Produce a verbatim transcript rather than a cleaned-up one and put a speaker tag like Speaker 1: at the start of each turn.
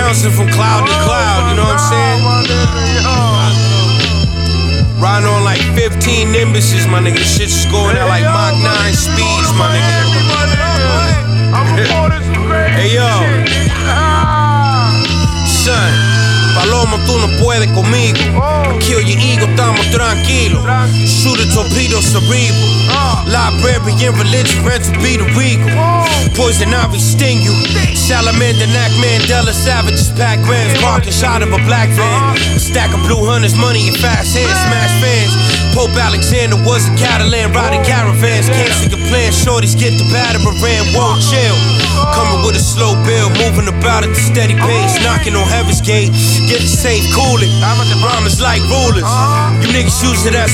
Speaker 1: bouncing from cloud to cloud, you know what I'm saying? Riding on like fifteen Nimbuses, my nigga. This shit's just going at like Mach nine speeds, my nigga. Hey yo, son, Paloma, tú no puedes conmigo. Kill your ego, estamos tranquilos. Shoot a torpedo cerebral. Library and religion, rent to be the regal. Poison ivy sting you. Salamander, Knack, Mandela, savages, pack grams. Parking shot of a black van. A stack of blue hunters, money in fast hands, smash fans. Pope Alexander was a Catalan riding caravans. Cancel your plans, shorties get the batter and ran. Whoa, chill. Coming with a slow bill, moving about at the steady pace. Knocking on heaven's gate, get the safe, cool it. Rhymes like rulers. You niggas use it as